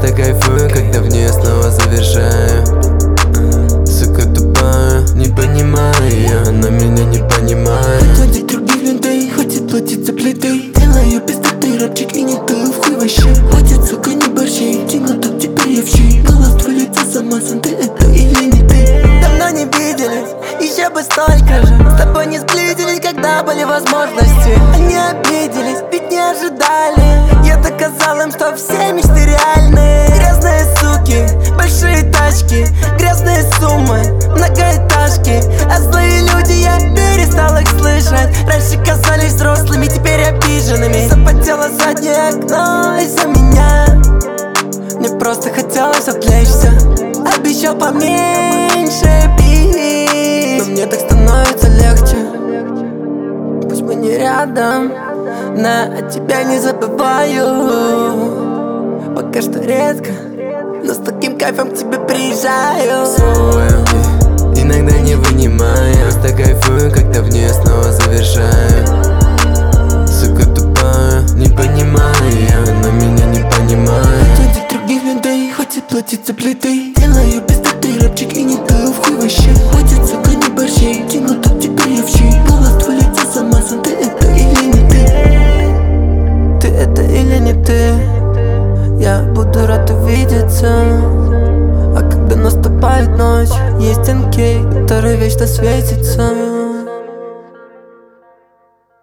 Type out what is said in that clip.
просто кайфую, когда в нее снова завершаю. Сука тупая, не понимаю ее, она меня не понимает. Отводить других людей, хватит платить за плиты. Делаю пиздатый рэпчик и не таю в хуй вообще. Хватит, сука, не борщей, тяну так теперь я в щи. Голос твой лицо замазан, ты это или не ты? Давно не виделись, еще бы столько же. С тобой не сблизились, когда были возможности. Они обиделись, ведь не ожидали. Я доказал им, что все мечты реальны. Грязные суки, большие тачки, грязные суммы, многоэтажки. А злые люди, я перестал их слышать. Раньше казались взрослыми, теперь обиженными. Запотело заднее окно из-за меня. Мне просто хотелось отвлечься. Обещал поменьше пить, но мне так становится легче. Пусть мы не рядом, но тебя не забываю. Пока что редко, но с таким кайфом к тебе приезжаю. Иногда не вынимаю, просто кайфую, когда в нее снова завершаю. Сука тупая, не понимаю ее, она меня не понимает. Отводить других людей, хватит платить за плиты. Делаю пиздатый рэпчик и не таю в хуй вообще. Хватит, сука, не борщей, тяну так теперь я в щи. Голос твой лицо замазан, ты это или не ты? Ты это или не ты? Я буду рад увидеться. А когда наступает ночь, есть НК, который вечно светится.